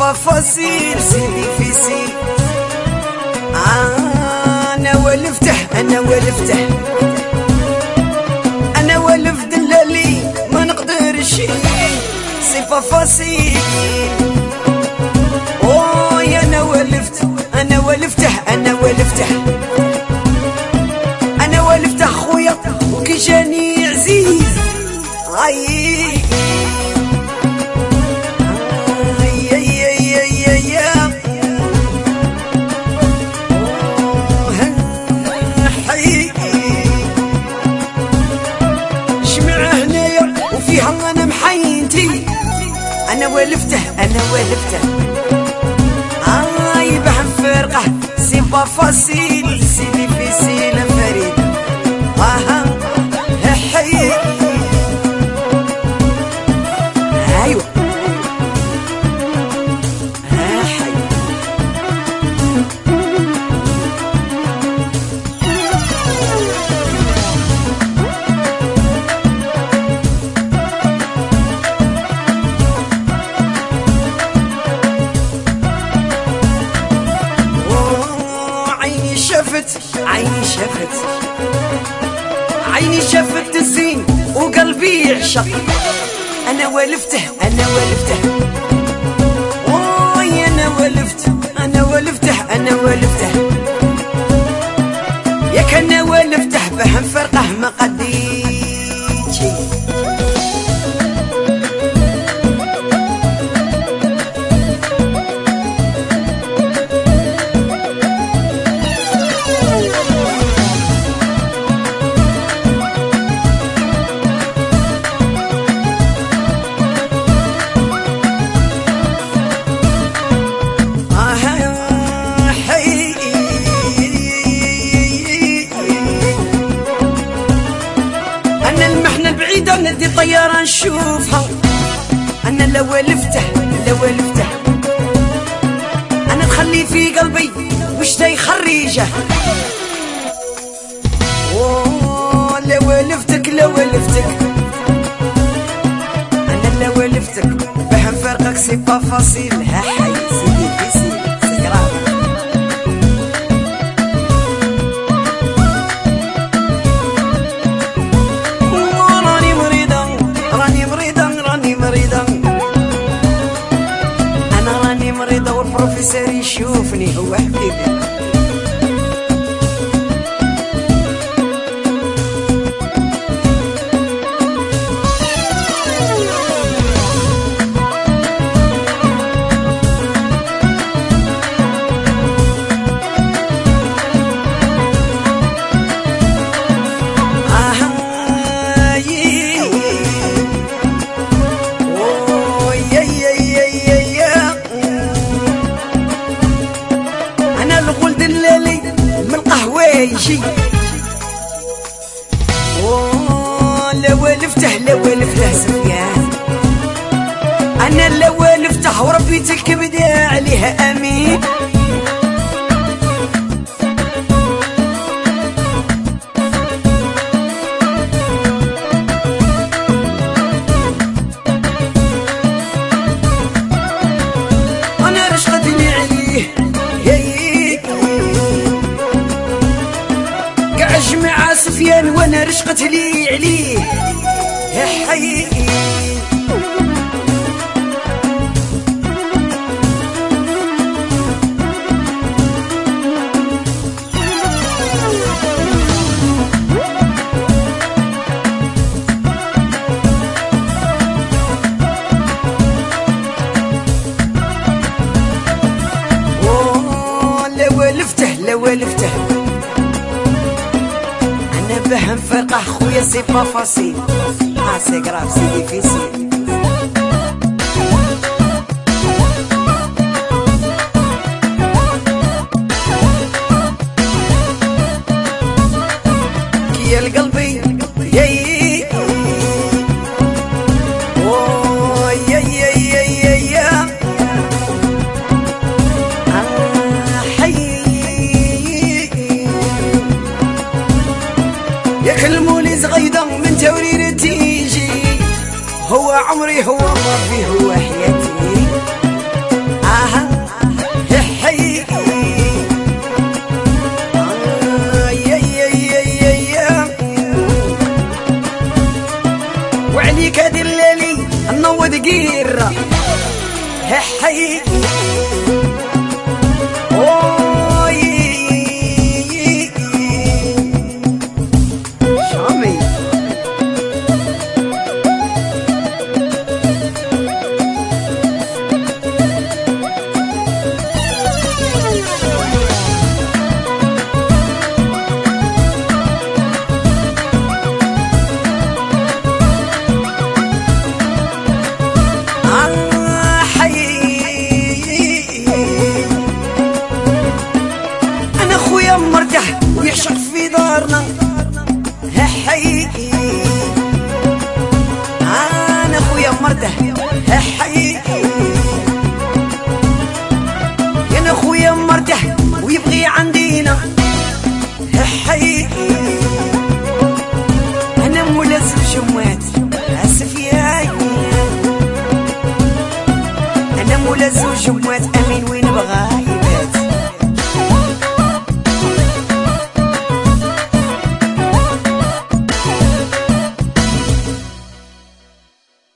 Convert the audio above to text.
pas facile سيدي في سي. انا ولفته انا ولفته انا ولف دلالي ما نقدرش سي با فاسيل. اوه انا ولفت انا ولفته انا ولفته انا ولفته خويا وكي جاني عزيز عيي انا محينتي انا ولفته انا ولفته بهم فرقه سي با فاسيل سيدي في سيل فريد حي ايوه حي عيني شافت عيني شافت الزين وقلبي يعشق انا ولفته انا ولفته اوي انا ولفت انا ولفته انا ولفته ياك انا ولفته بهم فرقه ما قديتي. ندي طيارة نشوفها أنا لو ولفته لو ولفته أنا تخلي في قلبي وش تاي خريجة. أوه لو ولفتك لو ولفتك أنا لو ولفتك بهم فرقك سي با فاسيل. ها حي سيدي في سيدي مريضة والبروفيسور يشوفني هو حبيبي. اوه لو ولفته لو ولفته سفيان انا لو ولفته وربي تكبد عليها امين. انا رشقتني عليه مع سفيان وانا رشقت لي عليه يا حقيقي. اوه لو ولفته لو ولفته بهم فرقه خويا سي با فاسيل سي غراف سي ديفيسيل. كي القلبي يي اوه يي يي يي يي يكلموني زغيدة من تورير تيجي هو عمري هو ربي هو حياتي. فقير حي شامي مرتاح ويعشق في دارنا حقيقي انا خويا مرتاح حقيقي انا خويا مرتاح ويبغي عندينا حقيقي انا مولا زوجمات اسف ياي انا مولا زوجمات امين وين بغاي